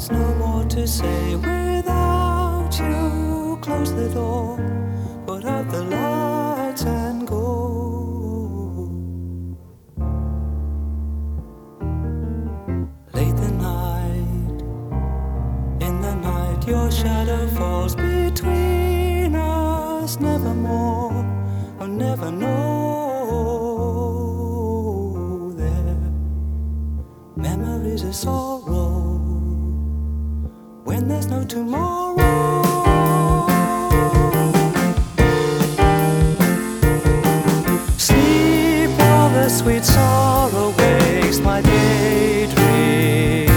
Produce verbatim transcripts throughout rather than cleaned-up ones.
There's no more to say without you. Close the door, put out the lights and go. Late the night, in the night your shadow falls between us. Nevermore, I'll never know. There, memories of sorrow when there's no tomorrow. Sleep while the sweet sorrow wakes my daydream.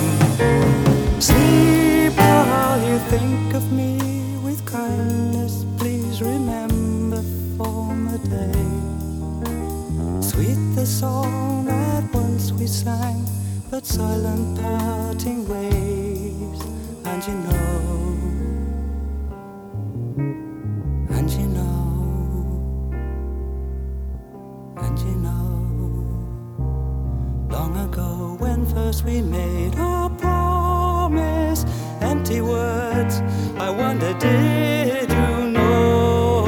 Sleep while you think of me with kindness. Please remember former days. Sweet the song that once we sang, but silent parting ways. And you know, and you know, and you know, long ago when first we made our promise, empty words, I wonder did you know?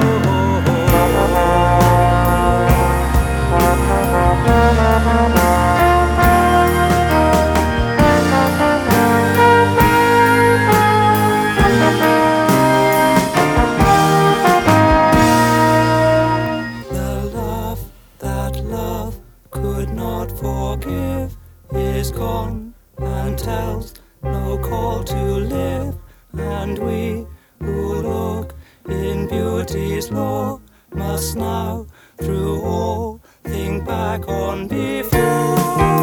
Could not forgive is gone and tells no call to live. And we who look in beauty's law must now through all think back on before.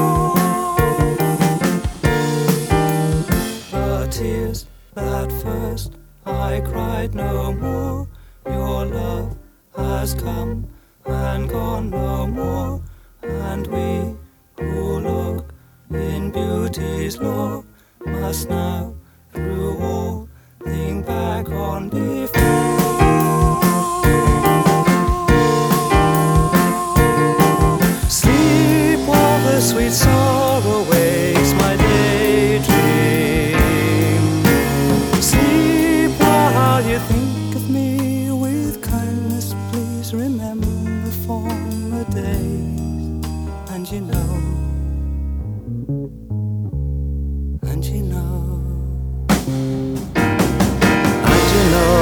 The tears that first I cried no more. Your love has come and gone no more. And we who look in beauty's law must now through all think back on before. Sleep while the sweet sorrow wakes my daydream. Sleep while you think of me with kindness. Please remember former days. And you know, and you know, and you know,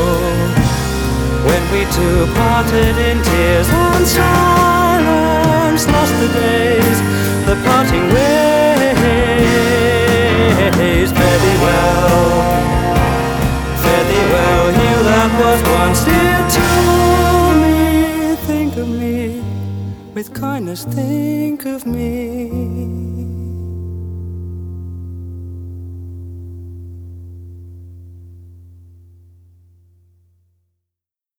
when we two parted in tears and silence, lost the days, the parting ways. Fare thee well, fare thee well, you that was once dear to me. Think of me with kindness, think of me.